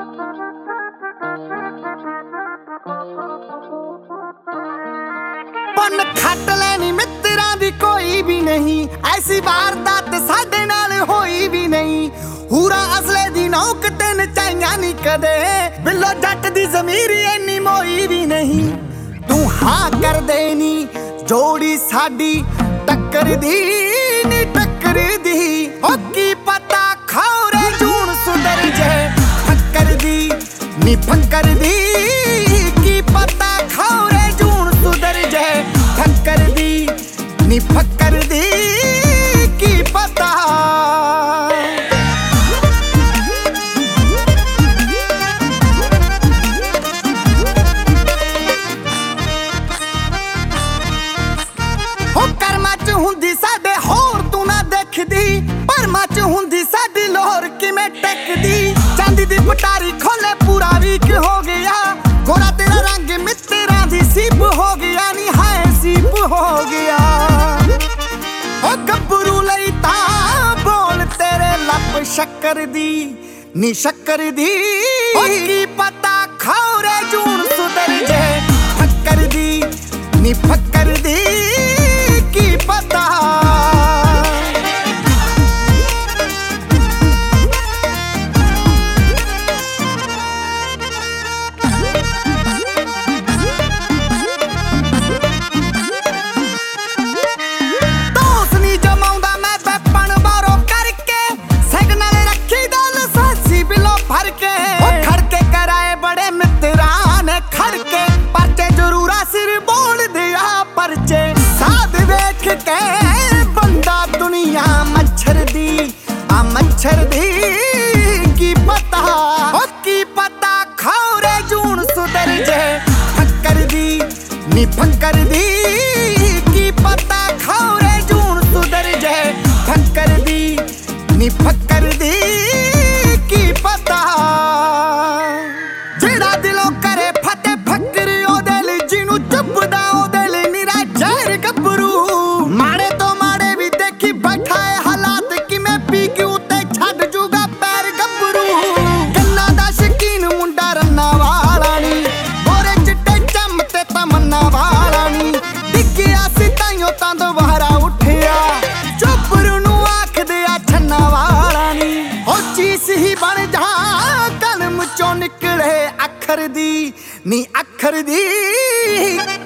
पन खट लैनी मित्रां दी कोई भी नहीं, ऐसी वारदात साडे नाल होई भी नहीं। हूरा असले दी नौक ते नचाइयां नी कदे, बिल्लो जट दी ज़मीरी इन्नी मोई भी नहीं। तू हाँ कर देनी जोड़ी साडी टक्कर दी नी टक्कर दी, ओ की पता खौरे जून सुधर जाए फक्कर दी नी फक्कर दी। की पता खौरे जून सुधर जाए फक्कर दी नी फक्कर दी, की पता। करमां च हुंदी साडे होर तू ना देखदी, भरमां च हुंदी साडी लोहर किवें टेकदी। चांदी दी पटारी खोले पूरा वीक हो गया, गोरा तेरा रंग मित्तरां दी सीप हो गया नी, हाय सीप हो गया। ओ गब्बरू लई तां बोल तेरे लप शक्कर दी नी शक्कर दी। ओ की पता खौरे जून सुधर जाए फक्कर दी नी फक्कर दी, की पता। दोस्त नी जमाउंदा मैं बैपन बारो करके, सिग्नल रखी दल सासी बिलो भर के। खड़के कराए बड़े मित्रां ने खड़के, परचे जरूरा सिर बोल दिया परचे। साध देख के बंदा दुनिया मच्छर दी आ मच्छर दी, की पता। ओ की पता खौरे जून सुधर जाए फक्कर दी नी फक्कर दी। की पता खौरे जून सुधर जाए फक्कर दी नी फक्कर दी, की पता। जेड़ा दिलों करे फते फक्कर ओदे लई, जिन्नू चुभदा ओदे लई निरा जहर गब्बरू। माड़े तो माड़े भी देखी बैठा है हालात, किवें पी के उत्ते छड्ड जूगा पैर गब्बरू। गन्ना दा शकीन मुंडा रन्ना वाला नी, गोरे चिट्टे चम ते तमन्ना वाला नी। डिग्गिया सी ताइयों तां दोबारा उठिया, चुब्बरू नू आखदे आ छन्ना वाला नी। ओ चीस ही बन जा कलम चों निकले अखर दी नी अखर दी।